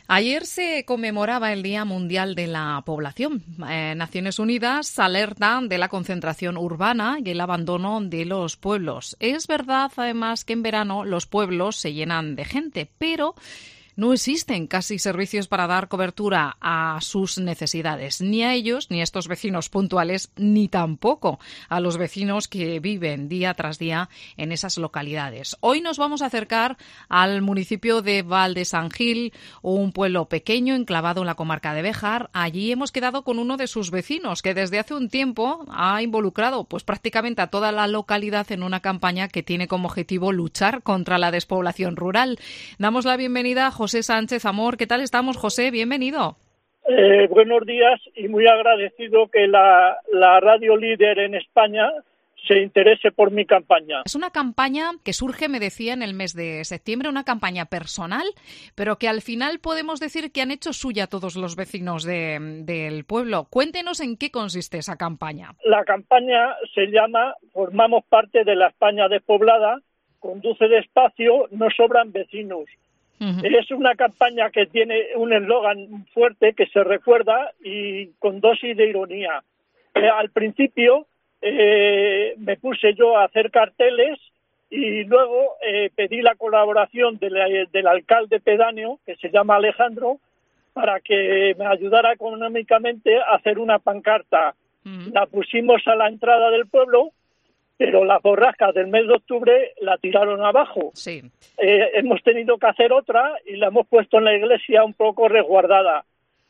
Ayer se conmemoraba el Día Mundial de la Población. Naciones Unidas alertan de la concentración urbana y el abandono de los pueblos. Es verdad, además, que en verano los pueblos se llenan de gente, pero no existen casi servicios para dar cobertura a sus necesidades, ni a ellos, ni a estos vecinos puntuales, ni tampoco a los vecinos que viven día tras día en esas localidades. Hoy nos vamos a acercar al municipio de Val de San Gil, un pueblo pequeño enclavado en la comarca de Béjar. Allí hemos quedado con uno de sus vecinos que desde hace un tiempo ha involucrado pues prácticamente a toda la localidad en una campaña que tiene como objetivo luchar contra la despoblación rural. Damos la bienvenida a José Sánchez Amor. ¿Qué tal estamos, José? Bienvenido. Buenos días y muy agradecido que la radio líder en España se interese por mi campaña. Es una campaña que surge, me decía, en el mes de septiembre, una campaña personal, pero que al final podemos decir que han hecho suya todos los vecinos del pueblo. Cuéntenos en qué consiste esa campaña. La campaña se llama Formamos parte de la España despoblada, conduce despacio, no sobran vecinos. Uh-huh. Es una campaña que tiene un eslogan fuerte que se recuerda y con dosis de ironía. Al principio me puse yo a hacer carteles y luego pedí la colaboración del alcalde pedáneo, que se llama Alejandro, para que me ayudara económicamente a hacer una pancarta. Uh-huh. La pusimos a la entrada del pueblo, pero las borrascas del mes de octubre la tiraron abajo. Sí. Hemos tenido que hacer otra y la hemos puesto en la iglesia un poco resguardada.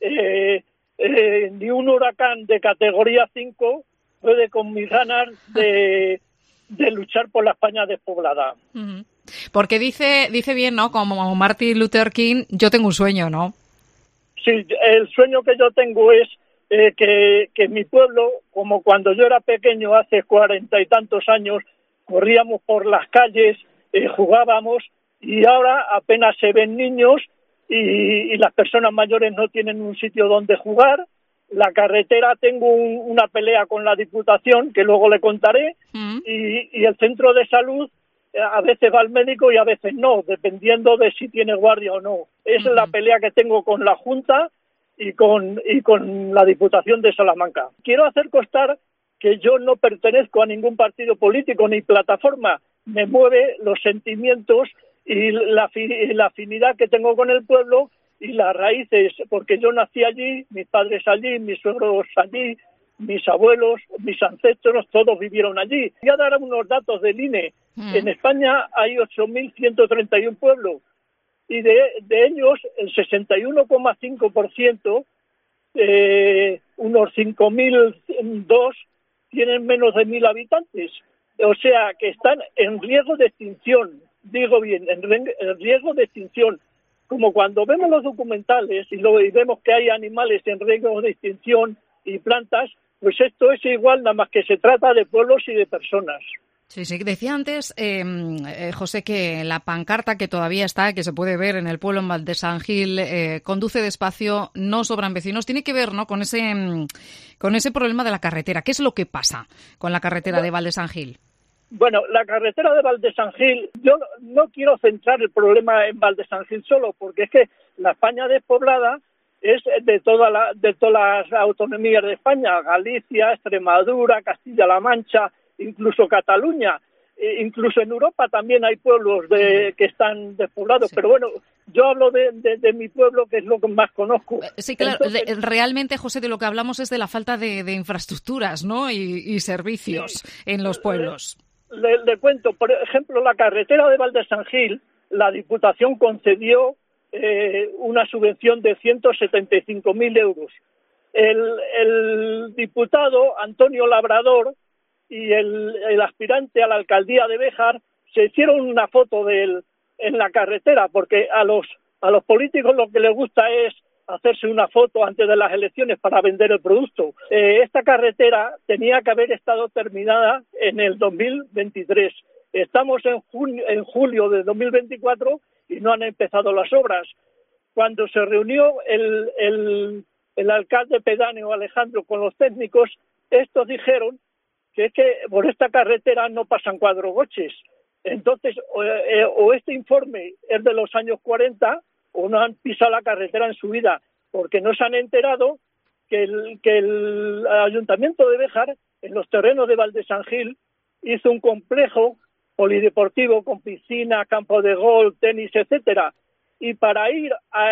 Ni un huracán de categoría 5 puede con mis ganas de luchar por la España despoblada. Uh-huh. Porque dice bien, ¿no? Como Martin Luther King, yo tengo un sueño, ¿no? Sí, el sueño que yo tengo es que mi pueblo, como cuando yo era pequeño, hace 40 y tantos años, corríamos por las calles, jugábamos, y ahora apenas se ven niños y las personas mayores no tienen un sitio donde jugar. La carretera, tengo una pelea con la Diputación, que luego le contaré, y el centro de salud a veces va al médico y a veces no, dependiendo de si tiene guardia o no. Esa es la pelea que tengo con la Junta y con la Diputación de Salamanca. Quiero hacer constar que yo no pertenezco a ningún partido político ni plataforma. Me mueve los sentimientos y la afinidad que tengo con el pueblo y las raíces, porque yo nací allí, mis padres allí, mis suegros allí, mis abuelos, mis ancestros, todos vivieron allí. Voy a dar unos datos del INE. En España hay 8.131 pueblos. Y de ellos el 61,5%, unos 5.002, tienen menos de 1.000 habitantes. O sea que están en riesgo de extinción, digo bien, en riesgo de extinción. Como cuando vemos los documentales y vemos que hay animales en riesgo de extinción y plantas, pues esto es igual, nada más que se trata de pueblos y de personas. Sí, decía antes, José, que la pancarta que todavía está, que se puede ver en el pueblo en Val de San Gil, conduce despacio, no sobran vecinos, tiene que ver, ¿no?, con ese problema de la carretera. ¿Qué es lo que pasa con la carretera de Val de San Gil? Bueno, la carretera de Val de San Gil, yo no quiero centrar el problema en Val de San Gil solo, porque es que la España despoblada es de todas las autonomías de España, Galicia, Extremadura, Castilla-La Mancha, incluso Cataluña, incluso en Europa también hay pueblos que están despoblados, sí. Pero bueno, yo hablo de mi pueblo, que es lo que más conozco. Sí, claro. Entonces, realmente, José, de lo que hablamos es de la falta de infraestructuras, ¿no?, y servicios en los pueblos. Le cuento, por ejemplo, la carretera de Val de San Gil, la Diputación concedió una subvención de 175.000 euros. El diputado Antonio Labrador y el aspirante a la alcaldía de Béjar se hicieron una foto en la carretera, porque a los políticos lo que les gusta es hacerse una foto antes de las elecciones para vender el producto. Esta carretera tenía que haber estado terminada en el 2023. Estamos en julio de 2024 y no han empezado las obras. Cuando se reunió el alcalde pedáneo Alejandro con los técnicos, estos dijeron que es que por esta carretera no pasan cuadrocoches. Entonces, o este informe es de los años 40 o no han pisado la carretera en su vida, porque no se han enterado que el Ayuntamiento de Béjar, en los terrenos de Valdesangil, hizo un complejo polideportivo con piscina, campo de golf, tenis, etcétera. Y para ir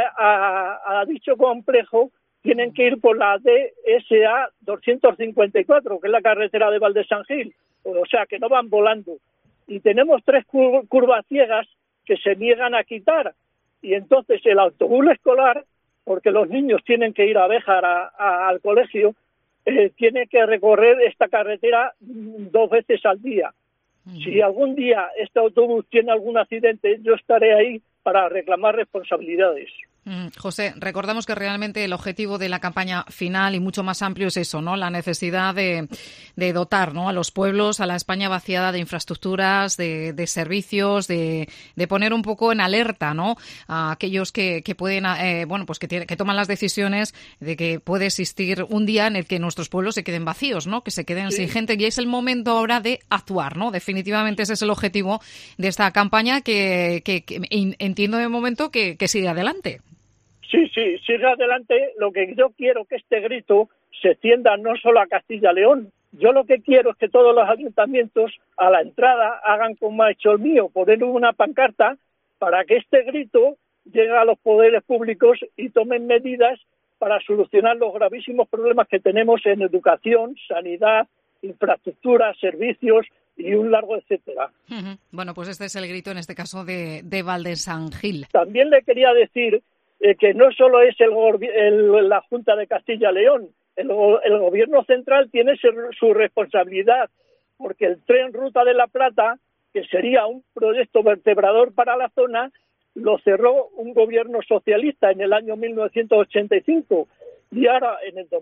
a dicho complejo tienen que ir por la DSA 254, que es la carretera de Valdesangil, o sea que no van volando. Y tenemos 3 curvas ciegas que se niegan a quitar. Y entonces el autobús escolar, porque los niños tienen que ir a Béjar al colegio, tiene que recorrer esta carretera 2 veces al día. Si algún día este autobús tiene algún accidente, yo estaré ahí para reclamar responsabilidades. José, recordamos que realmente el objetivo de la campaña final y mucho más amplio es eso, ¿no? La necesidad de dotar, ¿no?, a los pueblos, a la España vaciada de infraestructuras, de servicios, de poner un poco en alerta, ¿no?, a aquellos que pueden, que toman las decisiones de que puede existir un día en el que nuestros pueblos se queden vacíos, ¿no?, que se queden sin gente, y es el momento ahora de actuar, ¿no? Definitivamente ese es el objetivo de esta campaña que entiendo de momento que sigue adelante. Sí, sigue adelante. Lo que yo quiero que este grito se extienda no solo a Castilla-León. Yo lo que quiero es que todos los ayuntamientos a la entrada hagan como ha hecho el mío, poner una pancarta para que este grito llegue a los poderes públicos y tomen medidas para solucionar los gravísimos problemas que tenemos en educación, sanidad, infraestructura, servicios y un largo etcétera. Bueno, pues este es el grito en este caso de Valdesangil. También le quería decir que no solo es la Junta de Castilla-León, el Gobierno central tiene su responsabilidad, porque el tren Ruta de la Plata, que sería un proyecto vertebrador para la zona, lo cerró un gobierno socialista en el año 1985, y ahora en el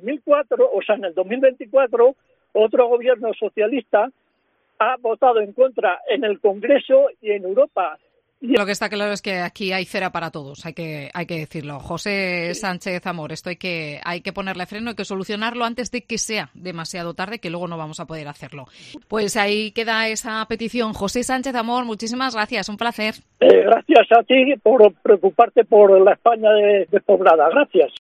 2024, otro gobierno socialista ha votado en contra en el Congreso y en Europa. Lo que está claro es que aquí hay cera para todos, hay que decirlo. José Sánchez Amor, esto hay que ponerle freno, hay que solucionarlo antes de que sea demasiado tarde, que luego no vamos a poder hacerlo. Pues ahí queda esa petición. José Sánchez Amor, muchísimas gracias, un placer. Gracias a ti por preocuparte por la España despoblada. Gracias.